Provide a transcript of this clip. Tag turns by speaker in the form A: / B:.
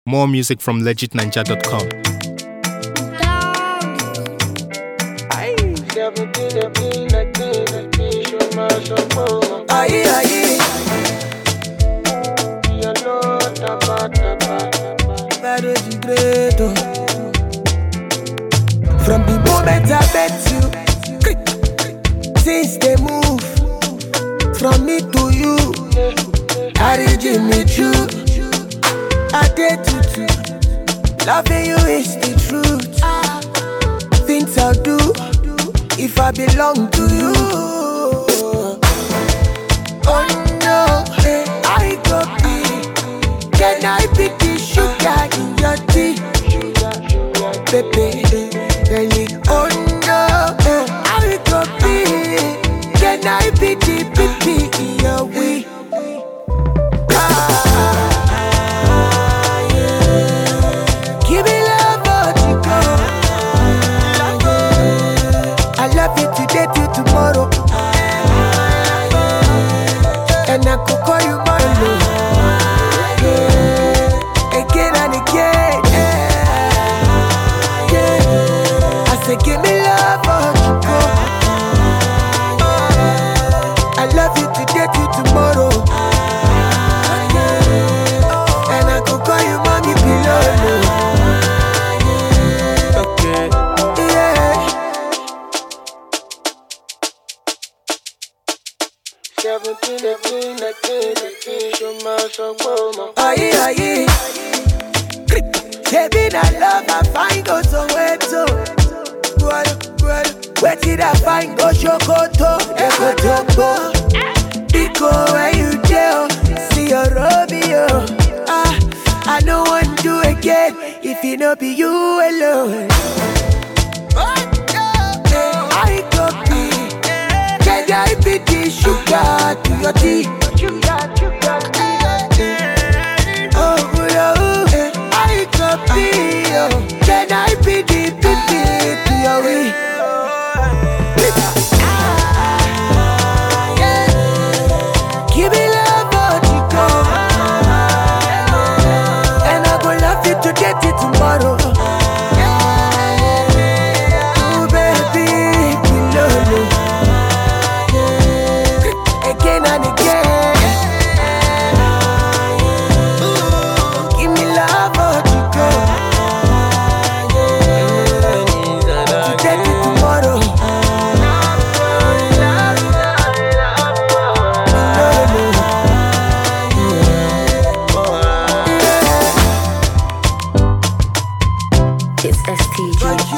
A: More music from legitninja.com.
B: Aye, aye. From the moment I met you, since they move from me to you, I did me true. I did to loving you is the truth. Things I'll do if I belong to you. Oh no, I go be. Can I be the sugar in your tea? Baby, really, oh no, I go be. Can I be the baby in your way? Give me love, but you go. I love you today till tomorrow, and I could call you Marlo. Again and again, I say give me love, but you go. I love you today till tomorrow, and I could call you mommy below. Okay, yeah. 17, 18, 19, show my song, aye, aye. Baby, that love I find go somewhere to. Where did I find go Shokoto? Ekotopo. Biko, where you jail? See your Romeo. I don't want to do again if it no be you alone. I go be. Can I be the sugar to your tea? Oh, I go be. Can I be the baby to your way? Give me love, but you go. And I go love you today till tomorrow. Oh, baby, below. Again and again. Give me love, but you go. Today till tomorrow.
C: It's STG.